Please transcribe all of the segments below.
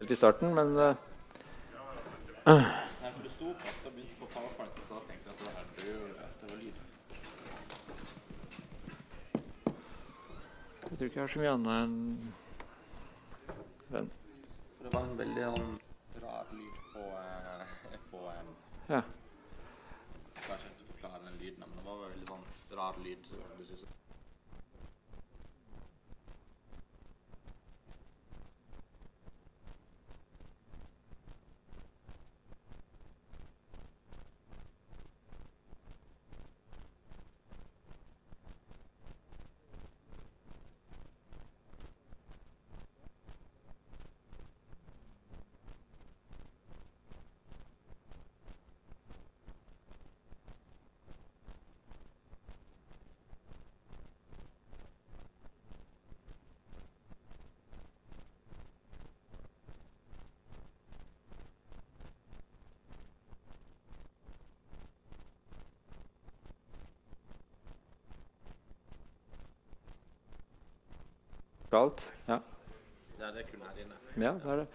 I starten, men Nei, for det sto på at det begynte på PowerPoint, og så tenkte jeg at det var lyd. jeg tror ikke jeg har så mye annet enn den. For det var en veldig rar lyd på Ja. Jeg klarer ikke helt å forklare den lyden, men det var veldig sånn rar lyd. Så du synes Galt. Ja. Ja, det er kun her inne. Ja, det er det.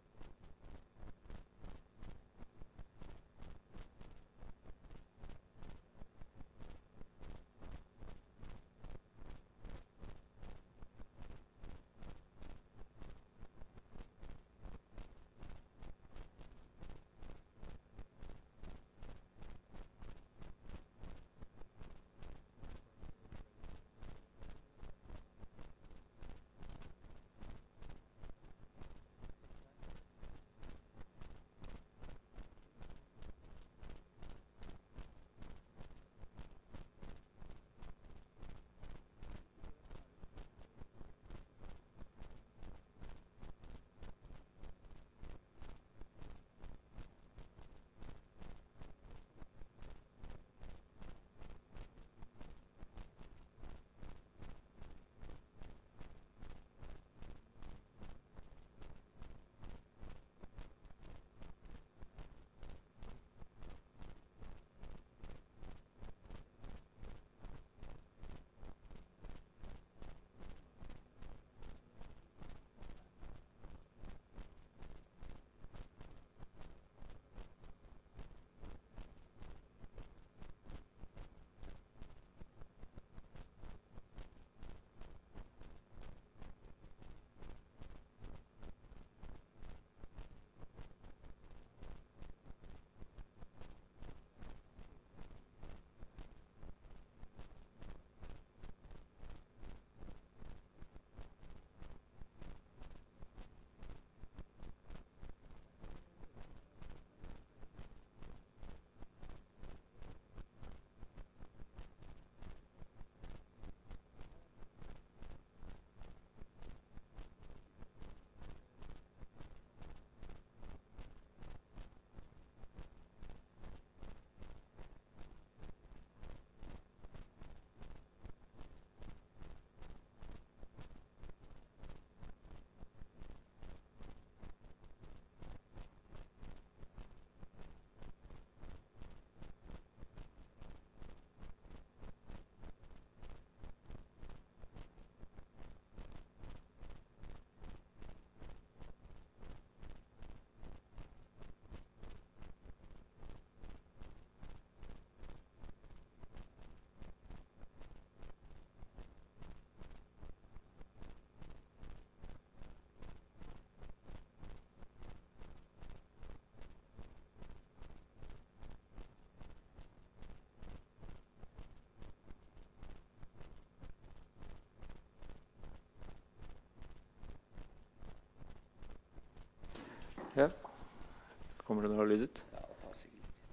Ja. Kommer det noe lyd ut? Ja, det tar sikkert litt.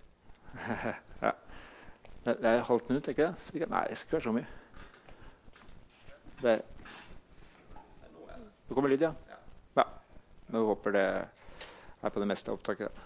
Ja. Det er halvt minutt, ikke det? Nei, det skal ikke være så mye. Det kommer lyd, ja. Ja. Nå håper det er på det meste av opptaket. Da.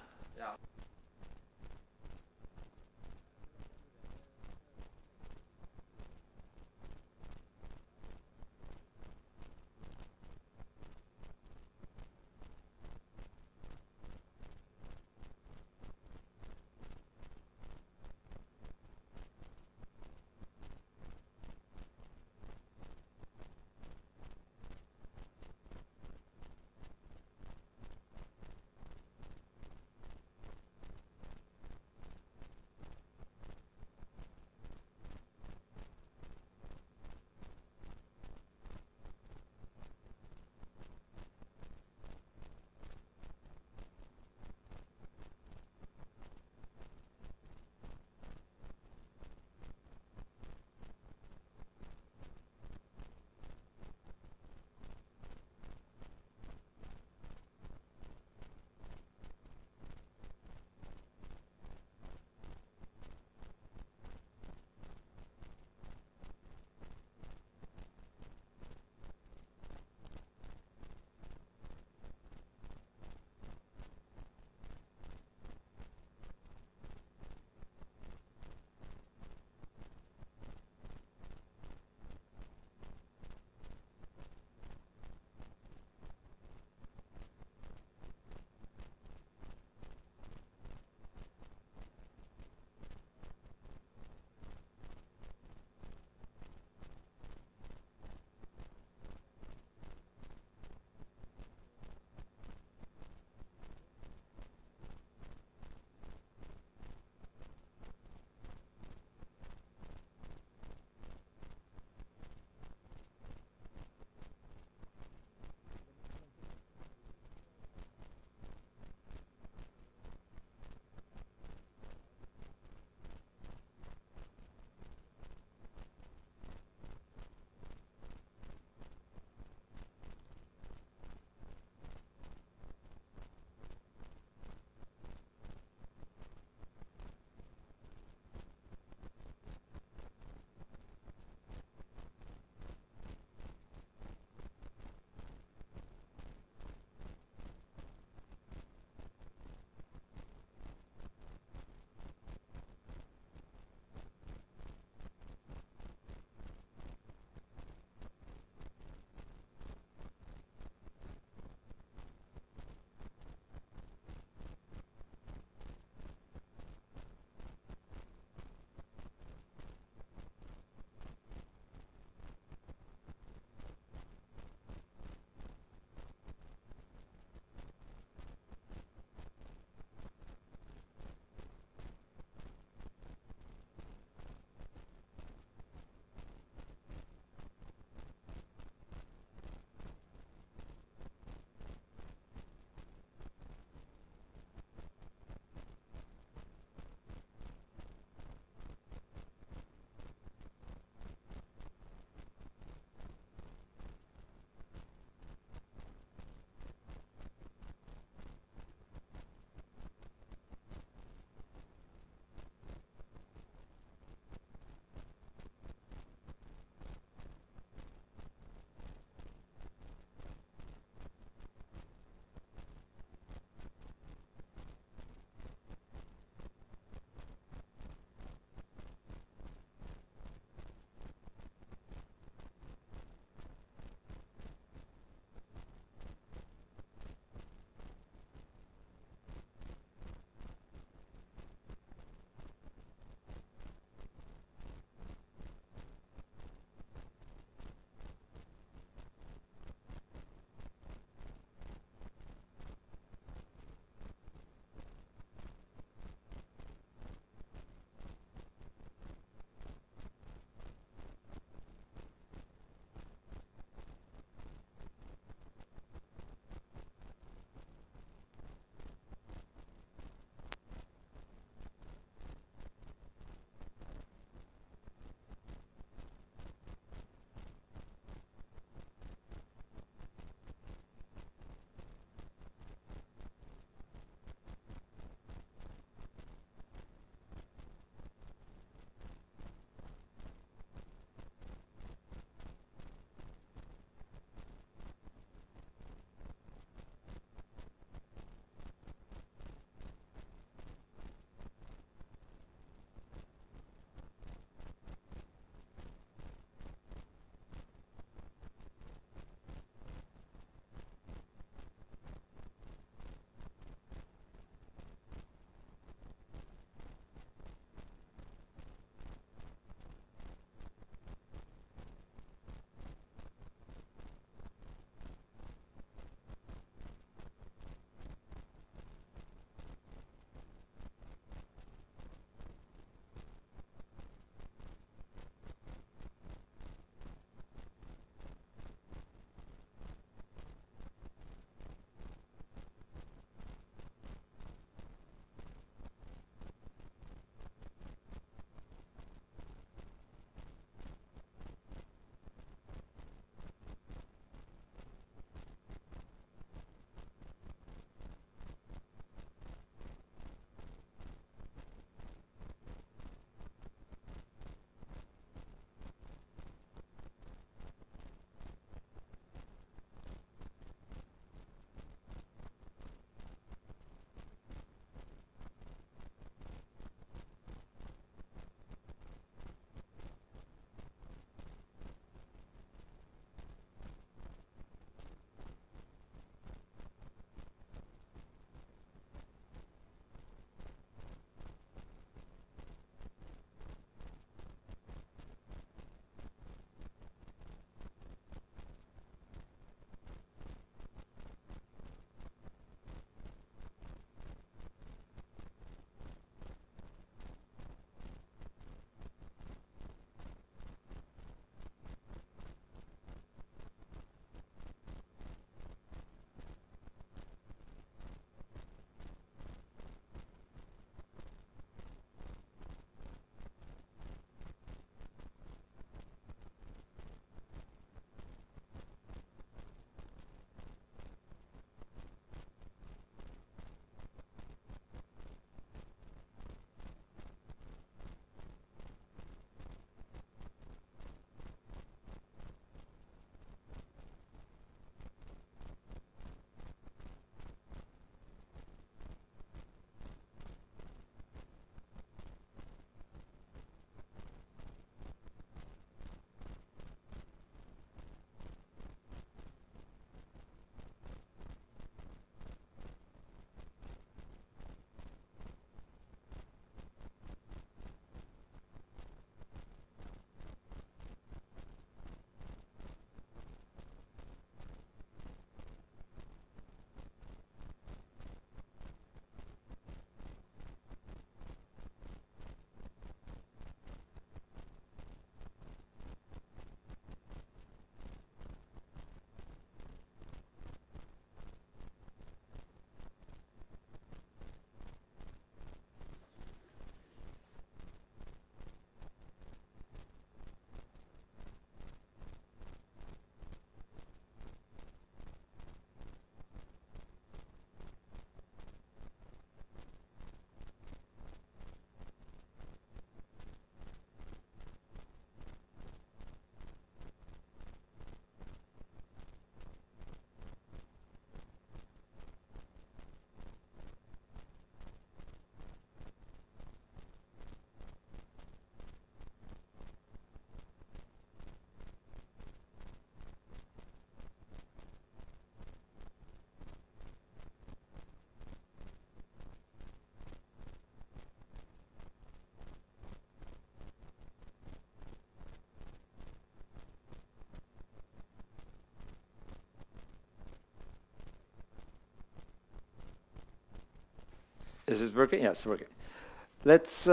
Is it working? Yes, it's working. Let's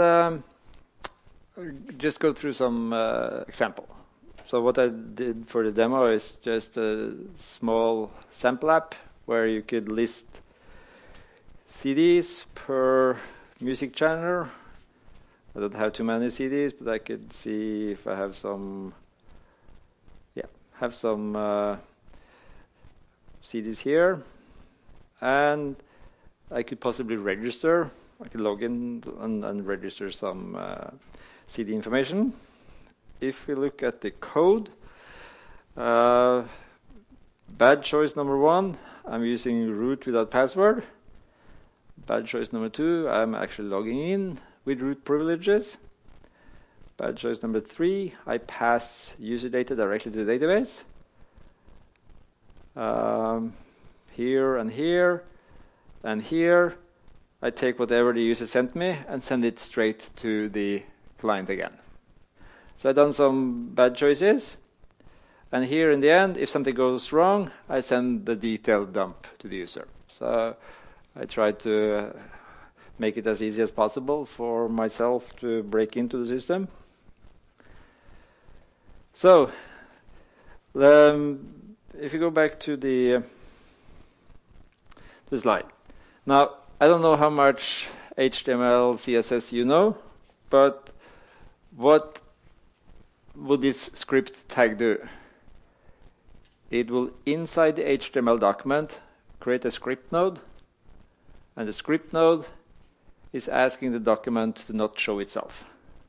just go through some example. So what I did for the demo is just a small sample app where you could list CDs per music genre. I don't have too many CDs, but I could see if I have some. Yeah, have some CDs here, and I could possibly register. I could log in and register some CD information. If we look at the code, bad choice number 1, I'm using root without password. Bad choice number 2, I'm actually logging in with root privileges. Bad choice number 3, I pass user data directly to the database. Here and here and here, I take whatever the user sent me and send it straight to the client again. So I've done some bad choices. And here in the end, if something goes wrong, I send the detailed dump to the user. So I try to make it as easy as possible for myself to break into the system. So if you go back to the slide. Now, I don't know how much HTML, CSS you know, but what would this script tag do? It will, inside the HTML document, create a script node, and the script node is asking the document to not show itself.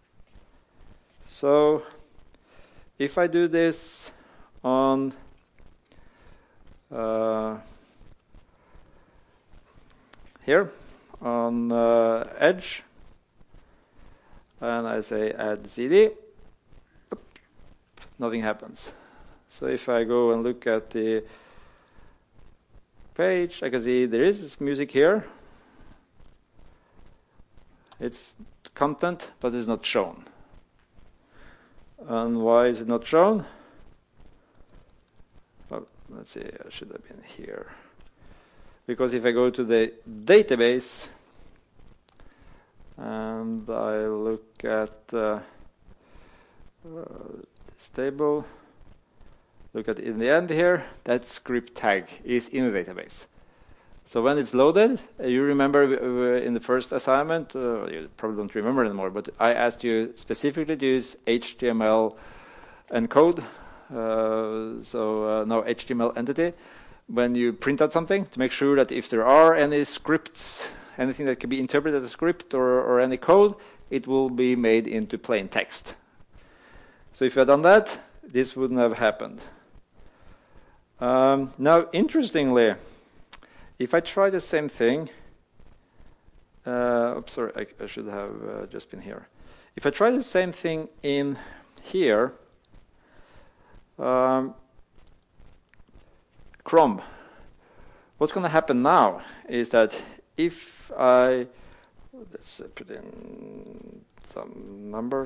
So if I do this on here on Edge, and I say add CD, nothing happens. So if I go and look at the page, I can see there is music here. It's content, but it's not shown. And why is it not shown? Well, let's see, I should have been here. Because if I go to the database and I look at this table, look at in the end here, that script tag is in the database. So when it's loaded, you remember in the first assignment, you probably don't remember anymore, but I asked you specifically to use HTML encode, no HTML entity, when you print out something, to make sure that if there are any scripts, anything that can be interpreted as a script or any code, it will be made into plain text. So if you had done that, this wouldn't have happened. Now, interestingly, if I try the same thing, oops, sorry, I should have just been here. If I try the same thing in here, Chrome, what's going to happen now is that if I, let's put in some numbers,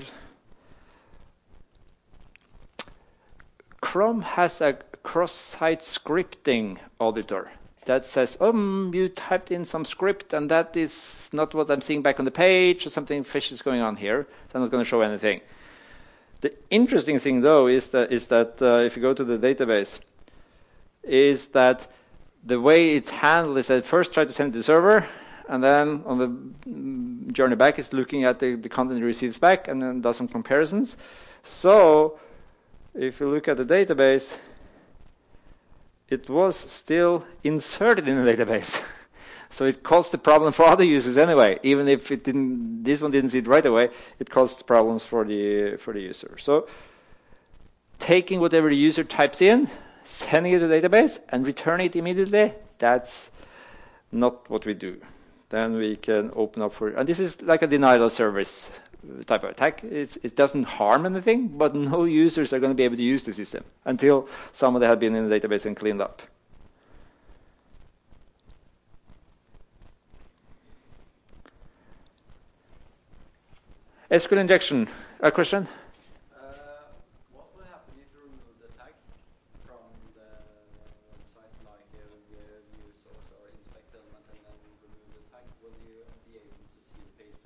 Chrome has a cross-site scripting auditor that says, you typed in some script and that is not what I'm seeing back on the page, or something fishy is going on here, so I'm not going to show anything. The interesting thing, though, is that if you go to the database, is that the way it's handled is that first try to send it to the server, and then on the journey back it's looking at the content it receives back and then does some comparisons. So if you look at the database, it was still inserted in the database. So it caused the problem for other users anyway. Even if it didn't, this one didn't see it right away, it caused problems for the user. So taking whatever the user types in, sending it to the database, and returning it immediately, that's not what we do. Then we can open up for, and this is like a denial of service type of attack. It doesn't harm anything, but no users are going to be able to use the system until somebody had been in the database and cleaned up. SQL injection. A question? What will happen if you remove the tag from the website, like view source or inspect element, and then remove the tag? Will you be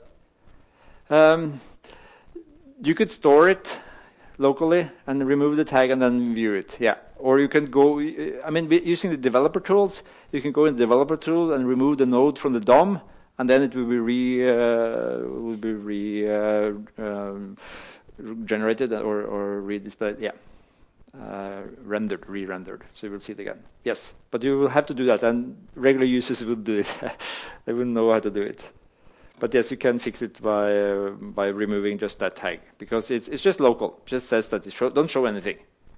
You could store it locally and remove the tag and then view it. Yeah. Or you can go, using the developer tools, you can go in the developer tool and remove the node from the DOM, and then it will be generated or redisplayed. Yeah. Re-rendered, so you will see it again. Yes, but you will have to do that, and regular users will do it. They will know how to do it. But yes, you can fix it by removing just that tag, because it's just local. It just says that it don't show anything.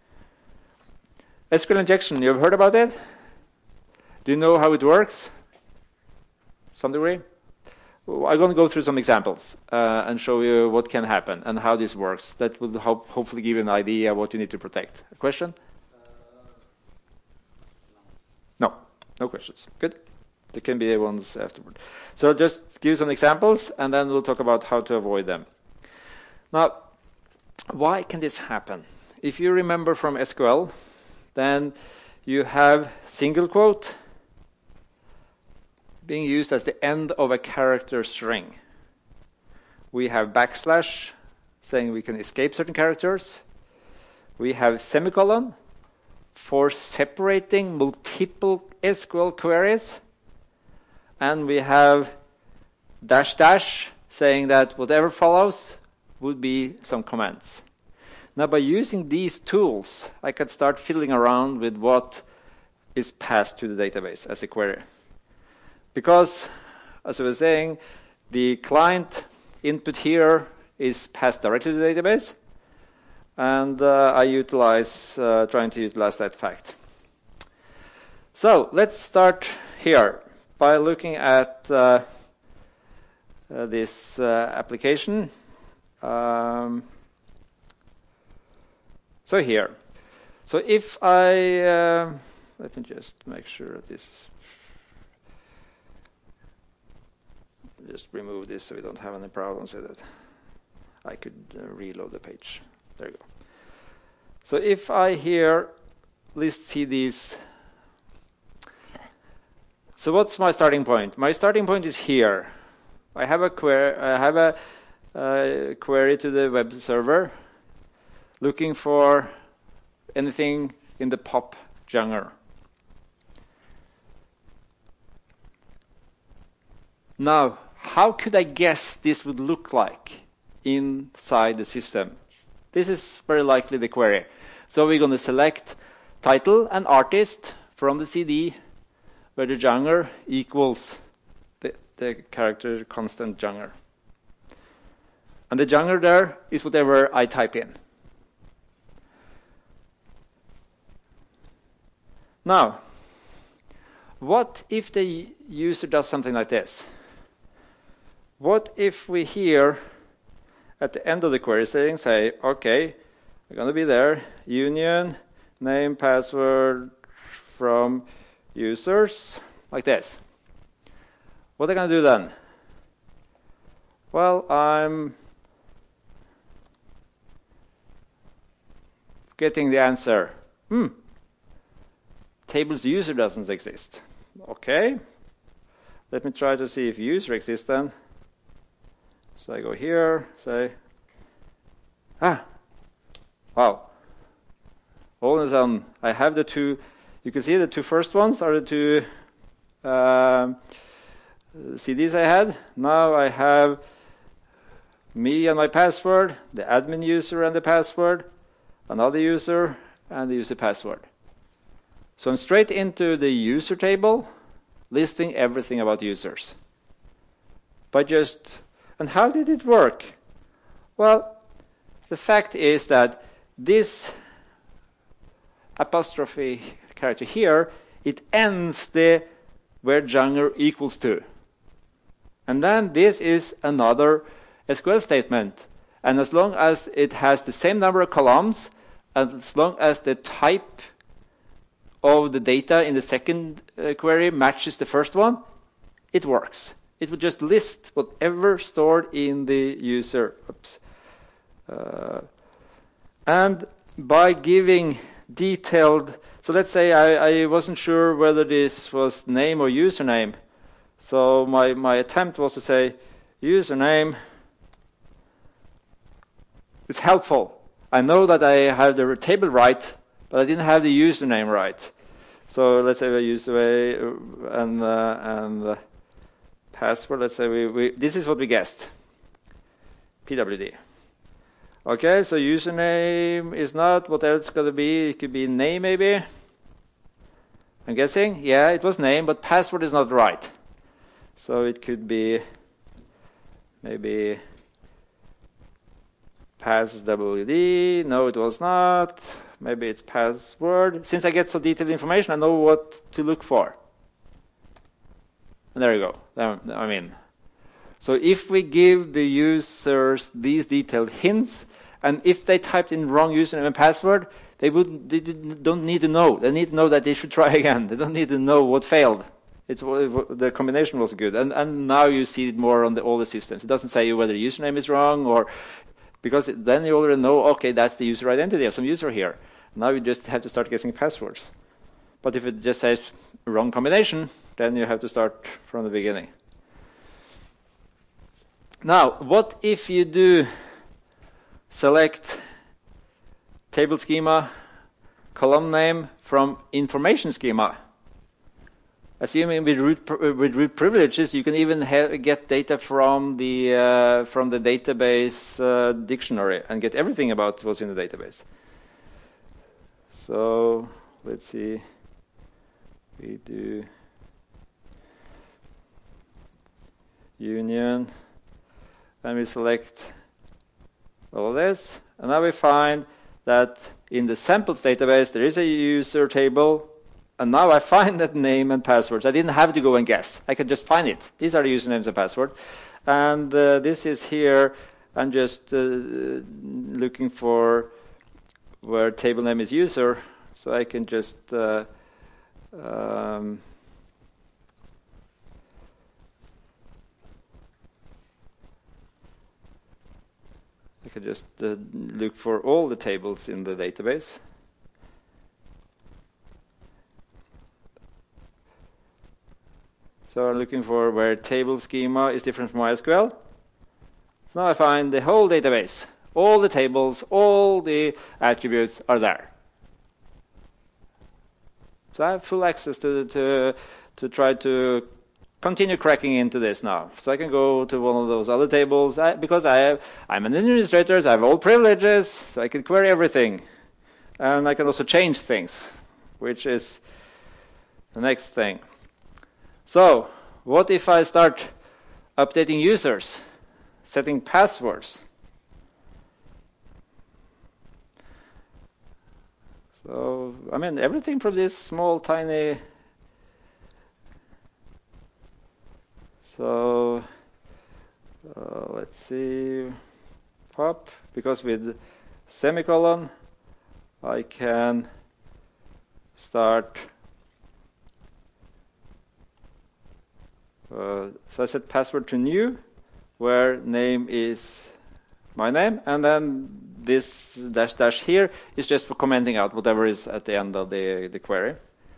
SQL injection, you've heard about it? Do you know how it works? Some degree? I'm going to go through some examples and show you what can happen and how this works. That will hopefully give you an idea of what you need to protect. A question? No questions. Good. There can be ones afterward. So just give some examples, and then we'll talk about how to avoid them. Now, why can this happen? If you remember from SQL, then you have single quote being used as the end of a character string. We have backslash saying we can escape certain characters. We have semicolon for separating multiple SQL queries. And we have dash dash saying that whatever follows would be some comments. Now, by using these tools, I can start fiddling around with what is passed to the database as a query. Because, as I was saying, the client input here is passed directly to the database, and I trying to utilize that fact. So let's start here by looking at this application. So here. So if I let me just make sure this. Just remove this so we don't have any problems with it. I could reload the page. There you go. So if I here list CDs. So what's my starting point? My starting point is here. I have a query. I have a query to the web server, looking for anything in the pop genre. Now, how could I guess this would look like inside the system? This is very likely the query. So we're going to select title and artist from the CD, where the genre equals the character constant genre. And the genre there is whatever I type in. Now, what if the user does something like this? What if we here, at the end of the query saying, say, okay, we're going to be there, union, name, password from users, like this. What are they going to do then? Well, I'm getting the answer. Tables user doesn't exist. Okay. Let me try to see if user exists then. So I go here, say, wow. All of a sudden, I have the two, you can see the two first ones are the two CDs I had. Now I have me and my password, the admin user and the password, another user, and the user password. So I'm straight into the user table, listing everything about users. And how did it work? Well, the fact is that this apostrophe character here, it ends where genre equals to. And then this is another SQL statement. And as long as it has the same number of columns, and as long as the type of the data in the second query matches the first one, it works. It would just list whatever stored in the user. And by giving detailed, so let's say I wasn't sure whether this was name or username. So my attempt was to say username is helpful. I know that I have the table right, but I didn't have the username right. So let's say we use and password. Let's say this is what we guessed. PWD. Okay, so username is not. What else could it be? It could be name, maybe. I'm guessing. Yeah, it was name, but password is not right. So it could be maybe passwd. No, it was not. Maybe it's password. Since I get so detailed information, I know what to look for. And there you go. I mean, so if we give the users these detailed hints, and if they typed in wrong username and password, they don't need to know. They need to know that they should try again. They don't need to know what failed. The combination was good. And now you see it more on all the systems. It doesn't say whether the username is wrong, or because then you already know, okay, that's the user identity of some user here. Now you just have to start guessing passwords. But if it just says wrong combination, then you have to start from the beginning. Now, what if you do select table schema, column name from information schema? Assuming with root privileges, you can even get data from the database dictionary and get everything about what's in the database. So let's see. We do union, and we select all of this, and now we find that in the samples database there is a user table, and now I find that name and passwords. I didn't have to go and guess. I could just find it. These are the usernames and password, and this is here. I'm just looking for where table name is user, so I can just look for all the tables in the database. So I'm looking for where table schema is different from MySQL. So now I find the whole database. All the tables, all the attributes are there. So I have full access to try to continue cracking into this now. So I can go to one of those other tables because I'm an administrator, so I have all privileges, so I can query everything. And I can also change things, which is the next thing. So what if I start updating users, setting passwords? So, I mean, everything from this small, tiny. So, let's see, pop, because with semicolon, I can start. So I set password to new, where name is my name, and then this dash dash here is just for commenting out whatever is at the end of the query.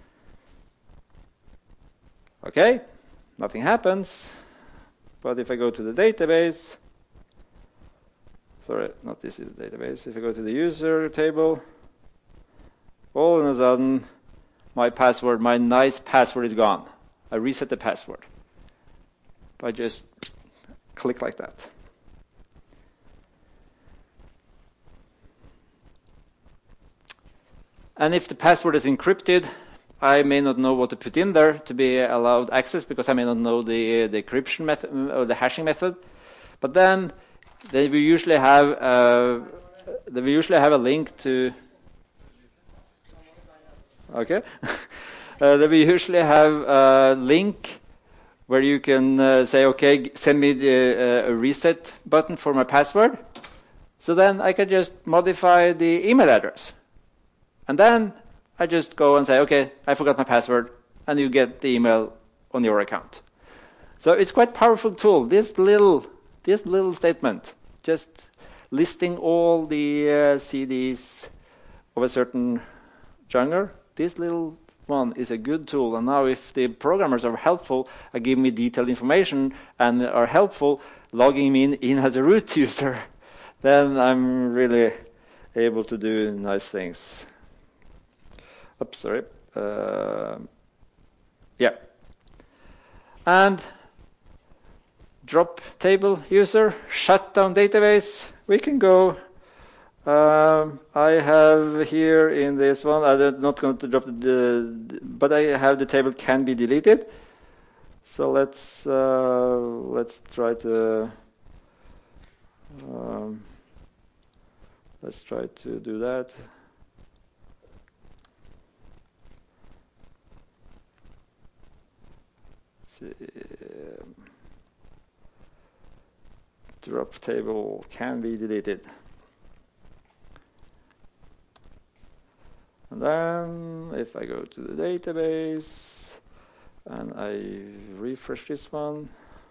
Okay, nothing happens. But if I go to the database, sorry, not this is the database. If I go to the user table, all of a sudden, my password, my nice password is gone. I reset the password. I just click like that. And if the password is encrypted, I may not know what to put in there to be allowed access because I may not know the encryption method or the hashing method. But then we usually have a link to. Okay, we usually have a link where you can say, okay, send me a reset button for my password. So then I can just modify the email address. And then I just go and say, okay, I forgot my password, and you get the email on your account. So it's quite a powerful tool. This little statement, just listing all the CDs of a certain genre, this little one is a good tool. And now if the programmers are helpful and give me detailed information and are helpful, logging me in as a root user, then I'm really able to do nice things. Oops, sorry. Yeah. And drop table user, shut down database. We can go. I have here in this one, I'm not going to drop but I have the table can be deleted. So let's try to do that. Drop table can be deleted. And then if I go to the database and I refresh this one,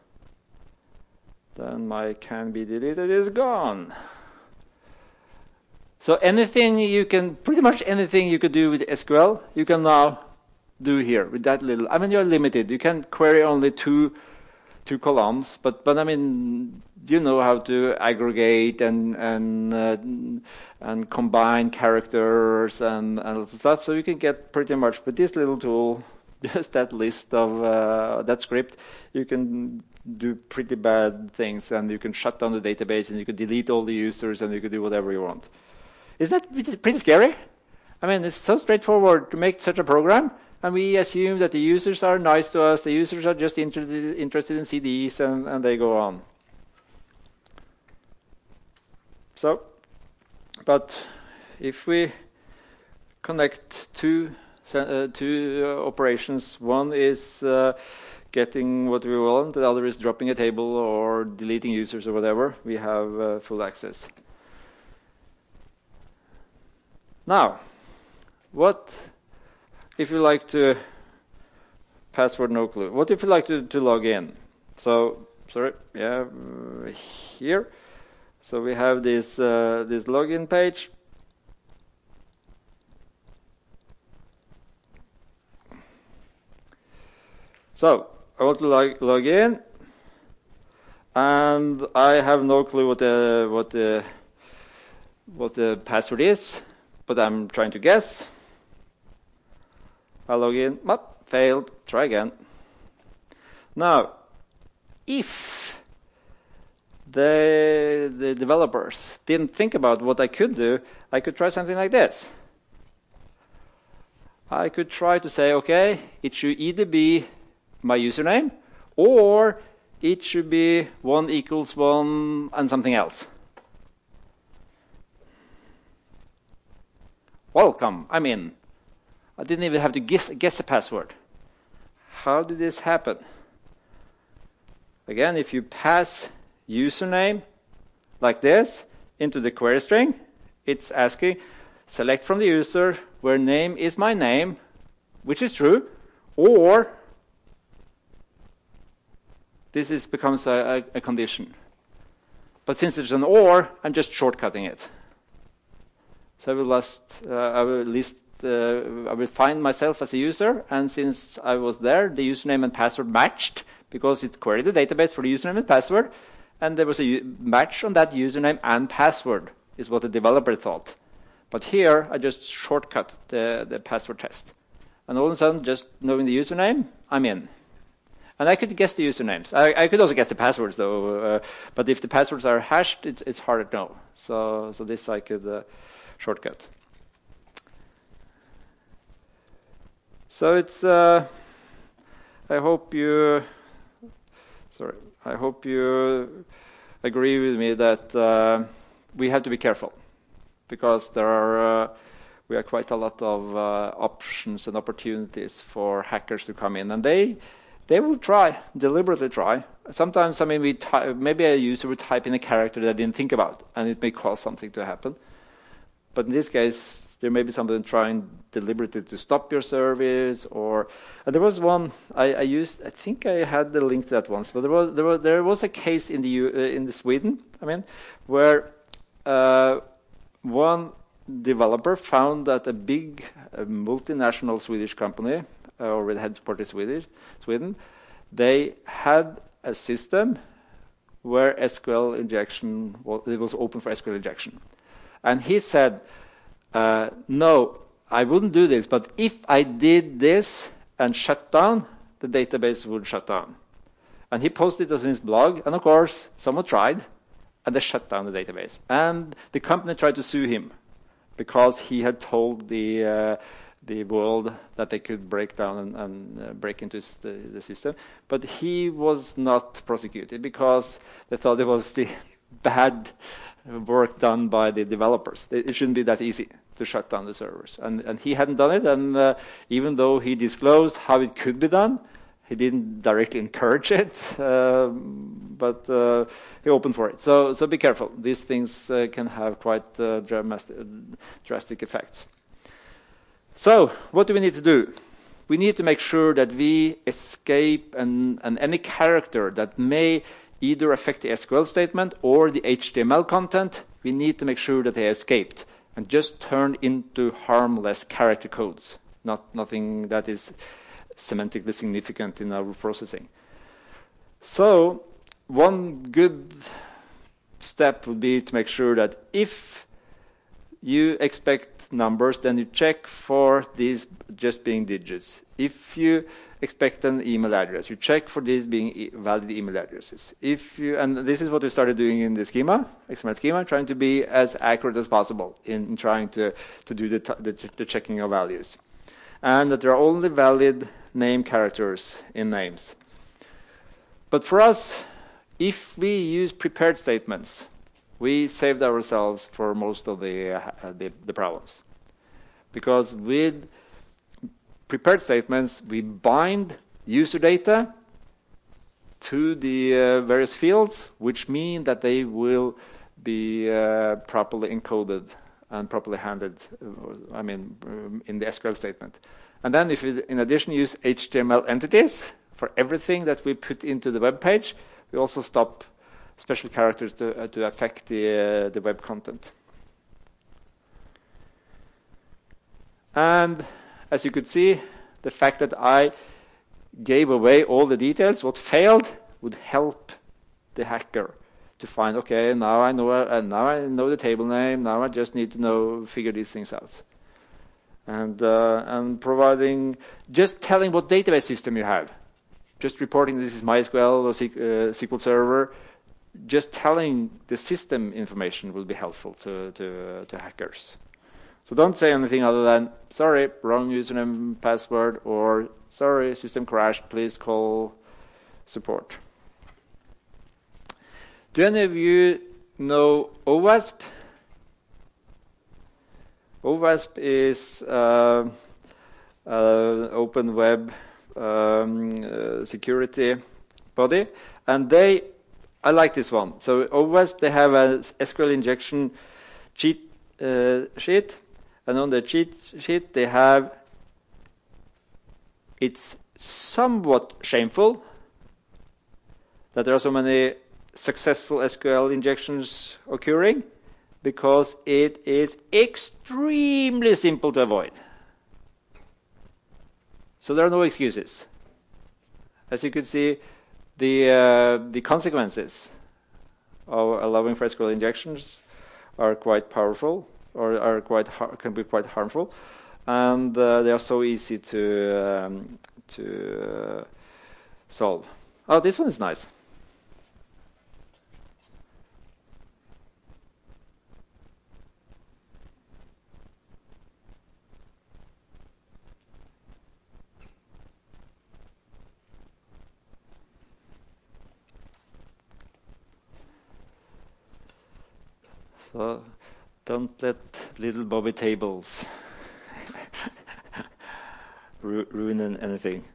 then my can be deleted is gone. So pretty much anything you could do with SQL, you can now do here with that little. I mean, you're limited. You can query only two columns, but I mean, you know how to aggregate and combine characters and stuff. So you can get pretty much with this little tool, just that list of that script, you can do pretty bad things, and you can shut down the database, and you can delete all the users, and you can do whatever you want. Isn't that pretty scary? I mean, it's so straightforward to make such a program, and we assume that the users are nice to us, the users are just interested in CDs, and they go on. So, but if we connect two operations, one is getting what we want, the other is dropping a table or deleting users or whatever, we have full access. Now, what if you like to password no clue? What if you like to log in? So, here. So we have this login page. So I want to log in, and I have no clue what the password is, but I'm trying to guess. I log in, failed, try again. Now, if the developers didn't think about what I could do, I could try something like this. I could try to say, okay, it should either be my username, or it should be 1 = 1 and something else. Welcome, I'm in. I didn't even have to guess a password. How did this happen? Again, if you pass username like this into the query string, it's asking, select from the user where name is my name, which is true, or this becomes a condition. But since it's an or, I'm just shortcutting it. So I will find myself as a user, and since I was there, the username and password matched because it queried the database for the username and password, and there was a match on that username and password, is what the developer thought. But here, I just shortcut the password test. And all of a sudden, just knowing the username, I'm in. And I could guess the usernames. I could also guess the passwords, though. But if the passwords are hashed, it's harder to know. So this I could shortcut. So it's. I hope you agree with me that we have to be careful, because we have quite a lot of options and opportunities for hackers to come in, and they will deliberately try. Sometimes, I mean, maybe a user would type in a character that I didn't think about, and it may cause something to happen. But in this case, there may be somebody trying deliberately to stop your service, and there was one I used. I think I had the link to that once, but there was a case in the Sweden, where one developer found that a big multinational Swedish company, with headquarters in Sweden, they had a system where SQL injection it was open for SQL injection. And he said, no, I wouldn't do this, but if I did this and shut down, the database would shut down. And he posted it on his blog, and of course, someone tried, and they shut down the database. And the company tried to sue him because he had told the world that they could break down and break into the system. But he was not prosecuted because they thought it was the bad work done by the developers. It shouldn't be that easy to shut down the servers. And he hadn't done it, and even though he disclosed how it could be done, he didn't directly encourage it, but he opened for it. So be careful. These things can have quite drastic effects. So what do we need to do? We need to make sure that we escape and any character that may either affect the SQL statement or the HTML content. We need to make sure that they escaped and just turn into harmless character codes, nothing that is semantically significant in our processing. So one good step would be to make sure that if you expect numbers, then you check for these just being digits. If you expect an email address, you check for these being valid email addresses. And this is what we started doing in the schema, XML schema, trying to be as accurate as possible in trying to do the checking of values. And that there are only valid name characters in names. But for us, if we use prepared statements, we saved ourselves for most of the problems. Because with prepared statements, we bind user data to the various fields, which mean that they will be properly encoded and properly handled, in the SQL statement. And then if we, in addition, use HTML entities for everything that we put into the web page, we also stop special characters to affect the web content. And as you could see, the fact that I gave away all the details, what failed, would help the hacker to find, okay, now I know the table name, now I just need to figure these things out. And providing, just telling what database system you have, just reporting this is MySQL or SQL Server, just telling the system information will be helpful to hackers. So don't say anything other than, sorry, wrong username, password, or sorry, system crashed, please call support. Do any of you know OWASP? OWASP is open web security body, and I like this one. So OWASP, they have a SQL injection cheat sheet, and on the cheat sheet they have, it's somewhat shameful that there are so many successful SQL injections occurring, because it is extremely simple to avoid. So there are no excuses. As you could see, the consequences of allowing for SQL injections are quite powerful, or can be quite harmful, and they are so easy to solve. Oh, this one is nice. So don't let little Bobby tables ruin anything.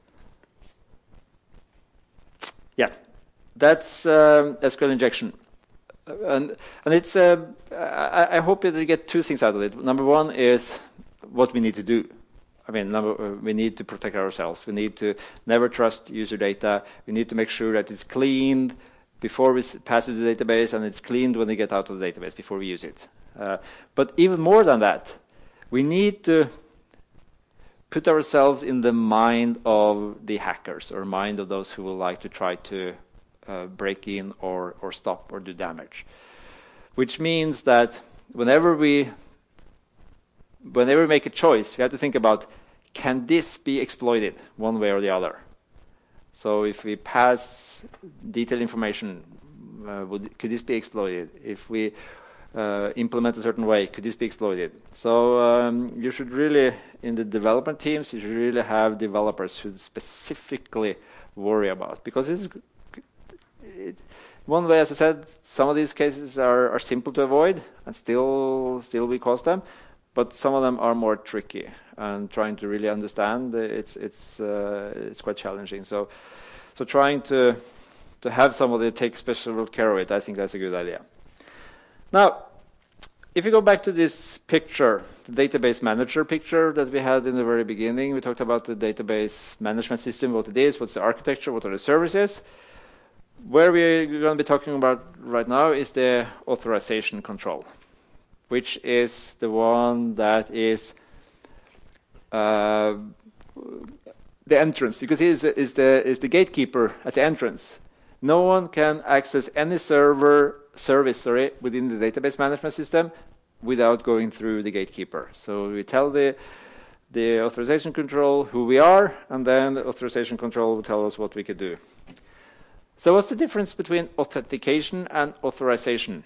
Yeah, that's SQL injection, and it's. I hope that you get two things out of it. Number one is what we need to do. We need to protect ourselves. We need to never trust user data. We need to make sure that it's cleaned before we pass it to the database, and it's cleaned when they get out of the database before we use it. But even more than that, we need to put ourselves in the mind of the hackers, or mind of those who would like to try to break in or stop or do damage. Which means that whenever we make a choice, we have to think about, can this be exploited one way or the other? So if we pass detailed information, could this be exploited? If we implement a certain way, could this be exploited? So you should really, in the development teams, you should really have developers who specifically worry about. Because one way, as I said, some of these cases are simple to avoid and still we cause them. But some of them are more tricky, and trying to really understand it's quite challenging. So trying to have somebody take special care of it, I think that's a good idea. Now, if you go back to this picture, the database manager picture that we had in the very beginning, we talked about the database management system, what it is, what's the architecture, what are the services. Where we're going to be talking about right now is the authorization control, which is the one that is the entrance, because it is the gatekeeper at the entrance. No one can access any service within the database management system without going through the gatekeeper. So we tell the authorization control who we are, and then the authorization control will tell us what we could do. So what's the difference between authentication and authorization?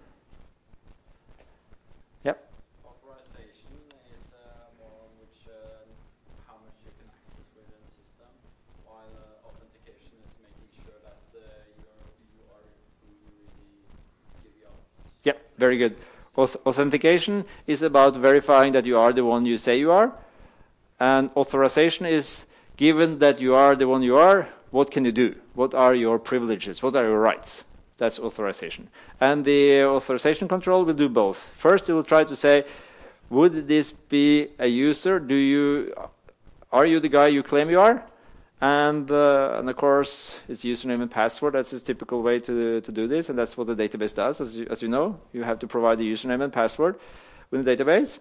Yep. Authorization is more which how much you can access within the system, while authentication is making sure that you are who you really give you out. Yep, very good. Authentication is about verifying that you are the one you say you are, and authorization is, given that you are the one you are, what can you do? What are your privileges? What are your rights? That's authorization. And the authorization control will do both. First, it will try to say, would this be a user? Are you the guy you claim you are? And of course, it's username and password. That's a typical way to do this, and that's what the database does. As you know, you have to provide the username and password with the database.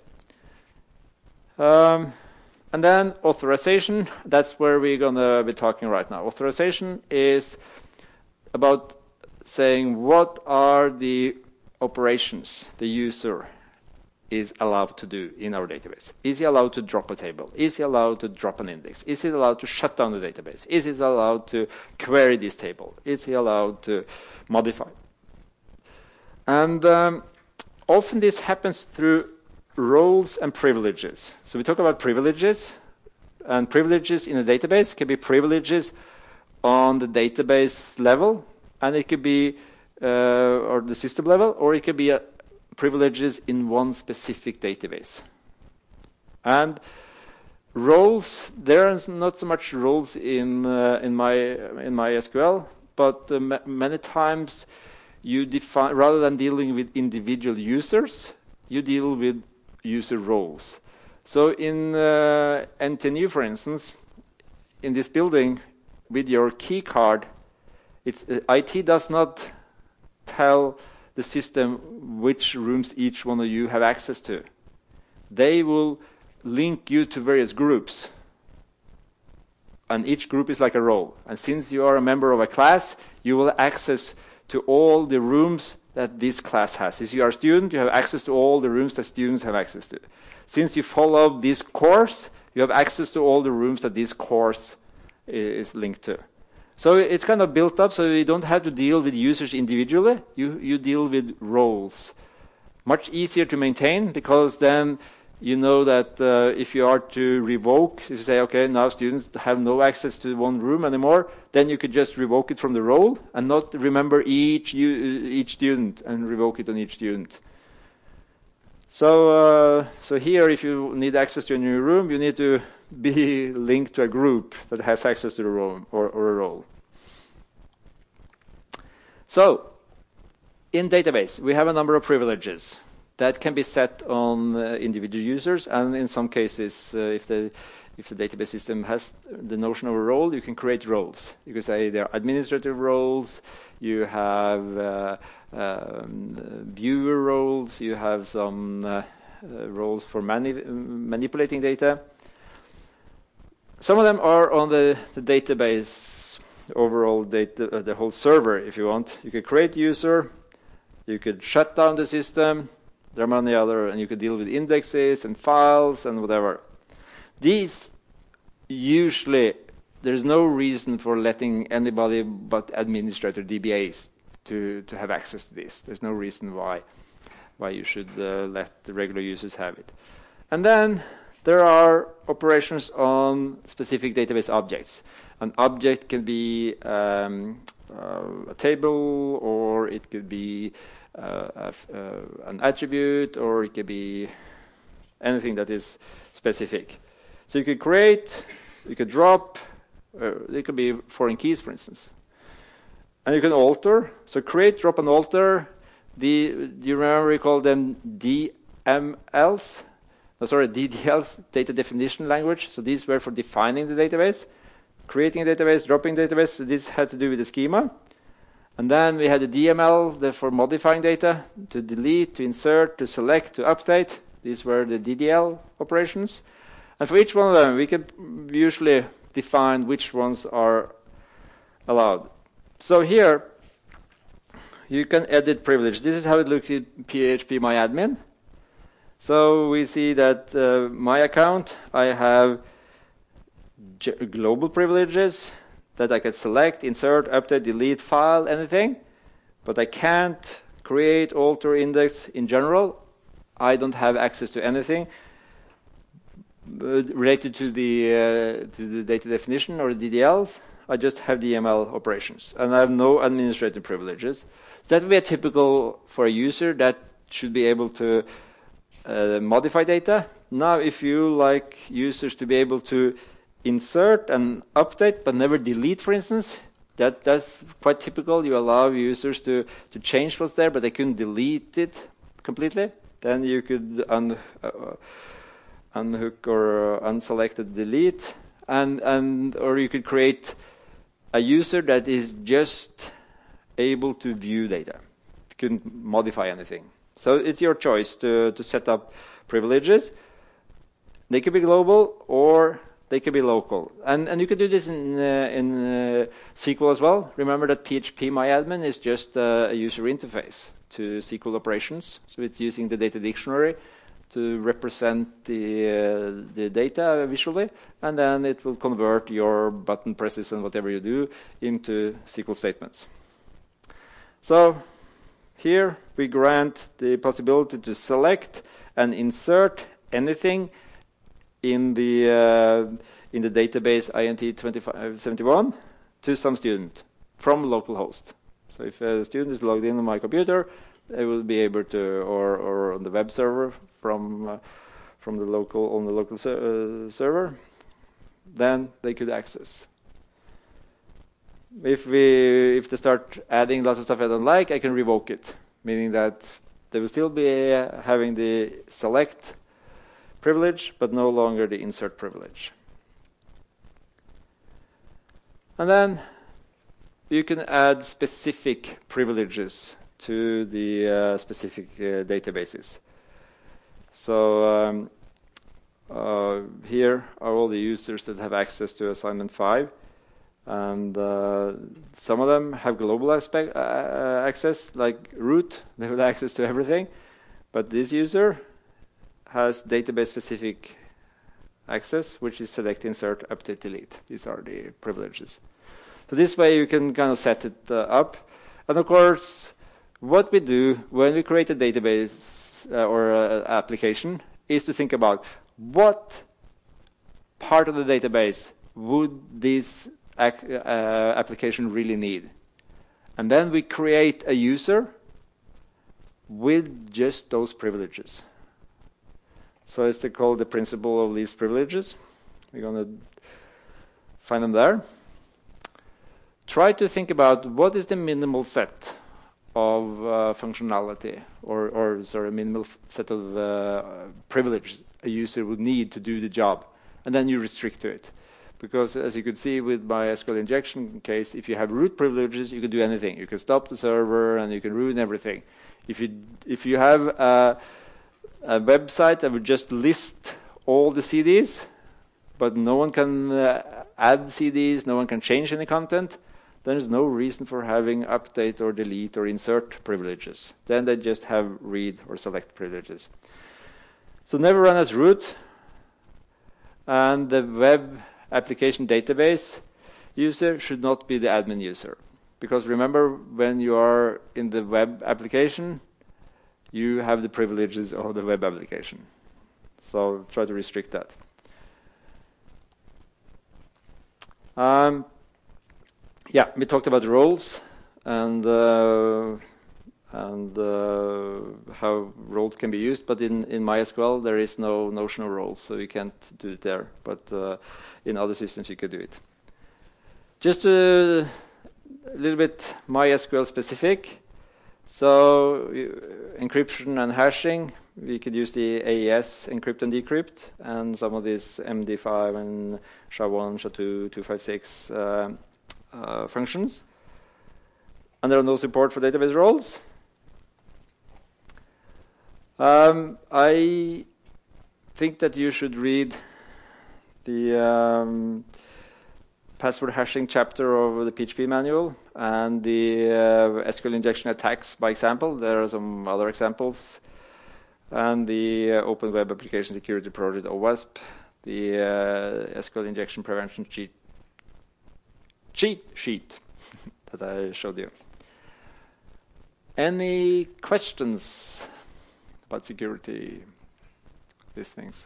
And then authorization, that's where we're going to be talking right now. Authorization is about saying what are the operations the user is allowed to do in our database. Is he allowed to drop a table? Is he allowed to drop an index? Is he allowed to shut down the database? Is he allowed to query this table? Is he allowed to modify? And often this happens through roles and privileges. So we talk about privileges, and privileges in a database can be privileges on the database level, and it could be or the system level, or it could be privileges in one specific database. And roles, there is not so much roles in MySQL, but many times you define, rather than dealing with individual users, you deal with user roles. So in NTNU, for instance, in this building, with your key card, IT does not tell the system which rooms each one of you have access to. They will link you to various groups, and each group is like a role. And since you are a member of a class, you will have access to all the rooms that this class has. If you are a student, you have access to all the rooms that students have access to. Since you follow this course, you have access to all the rooms that this course is linked to. So it's kind of built up, so you don't have to deal with users individually. You deal with roles. Much easier to maintain, because then you know that if you are to revoke, if you say, okay, now students have no access to one room anymore, then you could just revoke it from the role and not remember each student and revoke it on each student. So here, if you need access to a new room, you need to be linked to a group that has access to the room or a role. So in database, we have a number of privileges that can be set on individual users, and in some cases, if the database system has the notion of a role, you can create roles. You can say there are administrative roles, you have viewer roles, you have some roles for manipulating data. Some of them are on the database overall data, the whole server, if you want. You could create user, you could shut down the system, there are many other, and you could deal with indexes and files and whatever. These usually, there's no reason for letting anybody but administrator DBAs to have access to this. There's no reason why you should let the regular users have it. And then there are operations on specific database objects. An object can be a table, or it could be an attribute, or it could be anything that is specific. So you could create, you could drop, it could be foreign keys, for instance. And you can alter. So create, drop, and alter. Do you remember we call them DMLs? No, sorry, DDLs, data definition language. So these were for defining the database, creating a database, dropping database. So this had to do with the schema. And then we had the DML for modifying data, to delete, to insert, to select, to update. These were the DDL operations. And for each one of them, we can usually define which ones are allowed. So here, you can edit privilege. This is how it looks in phpMyAdmin. So we see that my account, I have global privileges that I can select, insert, update, delete, file, anything. But I can't create, alter, index in general. I don't have access to anything related to the data definition or the DDLs. I just have DML operations, and I have no administrative privileges. That would be a typical for a user that should be able to modify data. Now, if you like users to be able to insert and update but never delete, for instance, that's quite typical. You allow users to change what's there, but they couldn't delete it completely. Then you could unhook or unselect and delete, or you could create a user that is just able to view data, couldn't modify anything. So it's your choice to set up privileges. They could be global or they could be local, and you could do this in SQL as well. Remember that phpMyAdmin is just a user interface to SQL operations, so it's using the data dictionary to represent the data visually, and then it will convert your button presses and whatever you do into SQL statements. So here we grant the possibility to select and insert anything in the database INT 2571 to some student from localhost. So if a student is logged in on my computer, they will be able to, or on the web server from the local server, then they could access. If they start adding lots of stuff I don't like, I can revoke it, meaning that they will still be having the select privilege, but no longer the insert privilege. And then you can add specific privileges to the specific databases. So here are all the users that have access to assignment 5. And some of them have global access, like root. They have access to everything. But this user has database-specific access, which is select, insert, update, delete. These are the privileges. So this way you can kind of set it up. And of course, what we do when we create a database or application is to think about what part of the database would this application really need. And then we create a user with just those privileges. So it's called the principle of least privileges. We're going to find them there. Try to think about what is the minimal set of functionality or minimal set of privilege a user would need to do the job, and then you restrict to it. Because as you could see with my SQL injection case, if you have root privileges, you can do anything. You can stop the server and you can ruin everything. If you have a website that would just list all the CDs, but no one can add CDs, no one can change any content, then there's no reason for having update or delete or insert privileges. Then they just have read or select privileges. So never run as root. And the web application database user should not be the admin user. Because remember, when you are in the web application, you have the privileges of the web application. So try to restrict that. Yeah, we talked about roles and how roles can be used, but in MySQL there is no notion of roles, so you can't do it there. But in other systems you could do it. Just a little bit MySQL specific. So encryption and hashing, we could use the AES encrypt and decrypt, and some of these MD5 and SHA-1, SHA-2, 256 functions. And there are no support for database roles. I think that you should read the password hashing chapter of the PHP manual and the SQL injection attacks by example. There are some other examples. And the Open Web Application Security Project, OWASP, the SQL injection prevention cheat sheet that I showed you. Any questions about security, these things?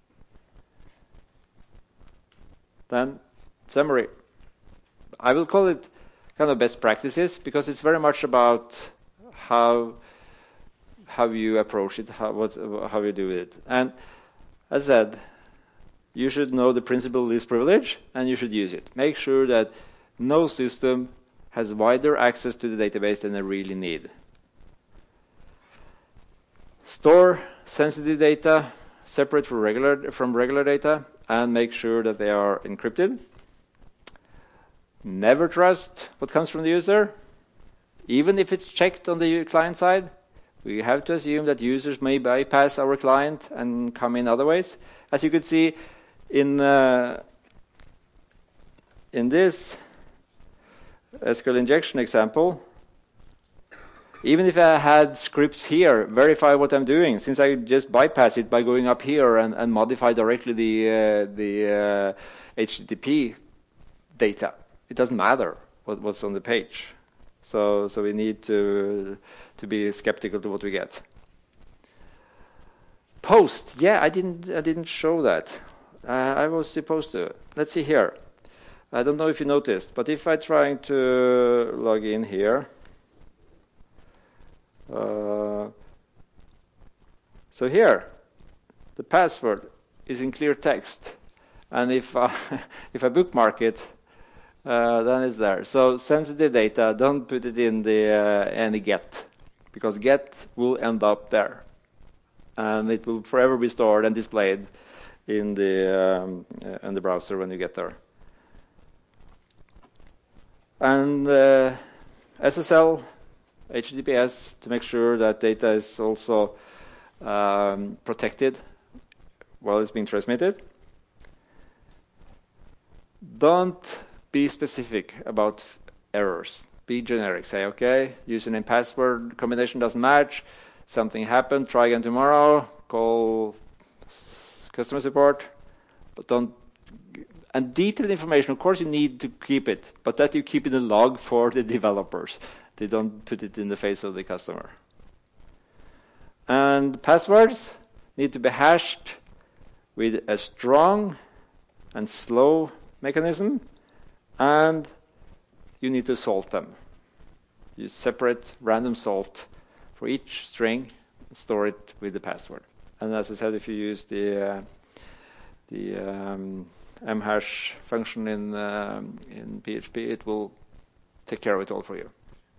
Then, summary. I will call it kind of best practices because it's very much about how you approach it, how you do it. And as I said, you should know the principle least privilege and you should use it. Make sure that no system has wider access to the database than they really need. Store sensitive data separate from regular data and make sure that they are encrypted. Never trust what comes from the user, even if it's checked on the client side. We have to assume that users may bypass our client and come in other ways. As you could see in this SQL injection example, even if I had scripts here, verify what I'm doing, since I just bypass it by going up here and modify directly the HTTP data. It doesn't matter what's on the page. So we need to be skeptical to what we get. Post, yeah, I didn't show that. I was supposed to. Let's see here. I don't know if you noticed, but if I'm trying to log in here, so here, the password is in clear text, and if I bookmark it, then it's there. So sensitive data, don't put it in the any get, because get will end up there, and it will forever be stored and displayed in the browser when you get there. And SSL, HTTPS, to make sure that data is also protected while it's being transmitted. Don't be specific about errors. Be generic. Say, okay, username password combination doesn't match. Something happened. Try again tomorrow. Call customer support. But don't. And detailed information, of course, you need to keep it, but that you keep in a log for the developers. They don't put it in the face of the customer. And passwords need to be hashed with a strong and slow mechanism, and you need to salt them. You separate random salt for each string and store it with the password. And as I said, if you use the mhash function in PHP, it will take care of it all for you.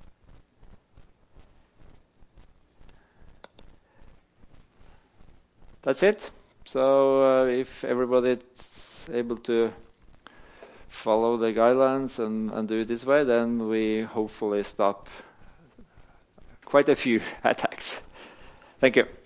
That's it. So if everybody is able to follow the guidelines and do it this way, then we hopefully stop quite a few attacks. Thank you.